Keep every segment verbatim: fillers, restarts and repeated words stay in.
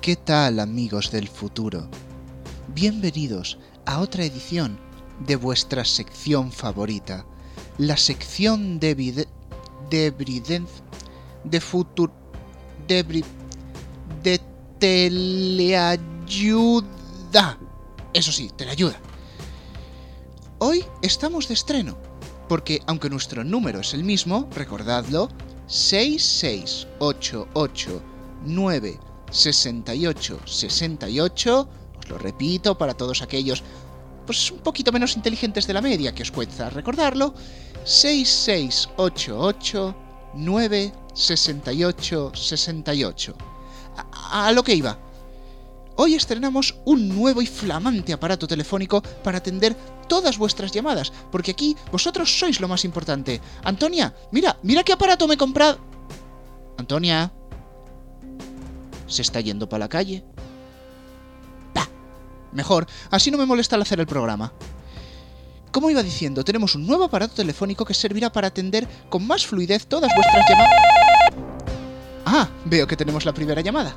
¿Qué tal, amigos del futuro? Bienvenidos a otra edición de vuestra sección favorita, la sección de vide... de briden... de futuro... de bri... de teleayuda. Eso sí, teleayuda. Hoy estamos de estreno, porque aunque nuestro número es el mismo, recordadlo, seis seis ocho ocho nueve sesenta y ocho sesenta y ocho, os lo repito para todos aquellos pues un poquito menos inteligentes de la media que os cuesta recordarlo, seis seis ocho ocho nueve sesenta y ocho sesenta y ocho. A, a lo que iba. Hoy estrenamos un nuevo y flamante aparato telefónico para atender todas vuestras llamadas, porque aquí vosotros sois lo más importante. Antonia, mira, mira qué aparato me he comprado. Antonia, ¿se está yendo para la calle? Bah, mejor, así no me molesta al hacer el programa. Como iba diciendo, tenemos un nuevo aparato telefónico que servirá para atender con más fluidez todas vuestras llamadas. Ah, veo que tenemos la primera llamada.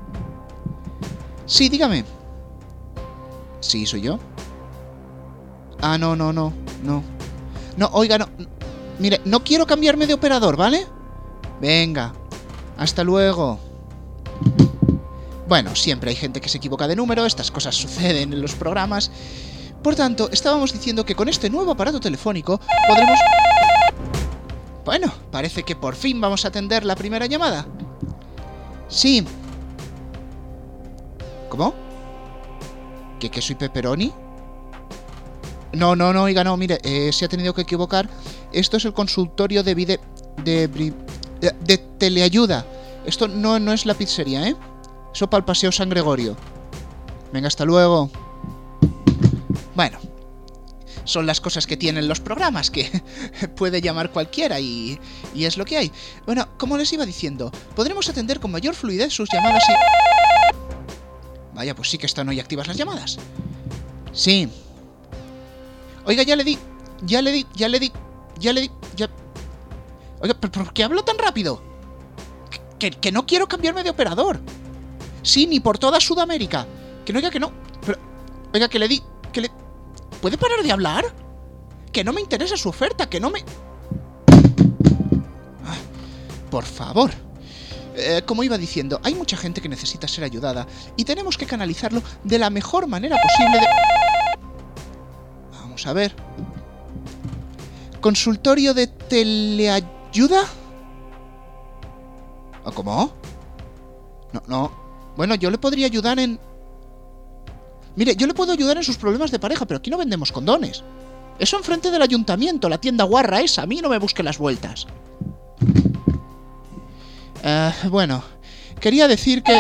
Sí, dígame. Sí, soy yo. Ah, no, no, no, no. No, oiga, no. Mire, no quiero cambiarme de operador, ¿vale? Venga, hasta luego. Bueno, siempre hay gente que se equivoca de número, estas cosas suceden en los programas. Por tanto, estábamos diciendo que con este nuevo aparato telefónico podremos... Bueno, parece que por fin vamos a atender la primera llamada. Sí. ¿Cómo? ¿Que, que soy pepperoni? No, no, no, oiga, no, mire, eh, se ha tenido que equivocar. Esto es el consultorio de vide... de... de, de teleayuda. Esto no, no es la pizzería, ¿eh? Eso para el Paseo San Gregorio. Venga, hasta luego. Bueno, son las cosas que tienen los programas, que puede llamar cualquiera y, y es lo que hay. Bueno, como les iba diciendo, podremos atender con mayor fluidez sus llamadas y... Vaya, pues sí que están hoy activas las llamadas. Sí. Oiga, ya le di, ya le di, ya le di, ya le di, ya... Oiga, ¿pero por qué hablo tan rápido? Que, que no quiero cambiarme de operador. Sí, ni por toda Sudamérica. Que no, oiga, que no. Pero, oiga, que le di, que le... ¿Puede parar de hablar? Que no me interesa su oferta, que no me... Ay, por favor. Eh, como iba diciendo, hay mucha gente que necesita ser ayudada y tenemos que canalizarlo de la mejor manera posible de... Vamos a ver. ¿Consultorio de teleayuda? ¿O cómo? No, no. Bueno, yo le podría ayudar en... Mire, yo le puedo ayudar en sus problemas de pareja, pero aquí no vendemos condones. Eso enfrente del ayuntamiento, la tienda guarra esa. A mí no me busque las vueltas. Uh, bueno, quería decir que...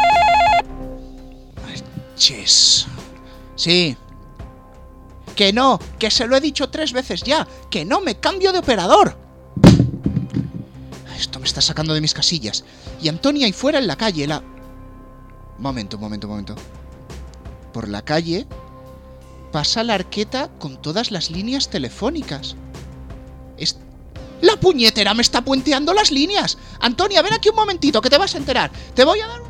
Ches. Sí. Que no, que se lo he dicho tres veces ya. Que no me cambio de operador. Esto me está sacando de mis casillas. Y Antonia ahí fuera en la calle, la... Momento, momento, momento. Por la calle pasa la arqueta con todas las líneas telefónicas. Es... ¡La puñetera me está puenteando las líneas! Antonia, ven aquí un momentito, que te vas a enterar. Te voy a dar un...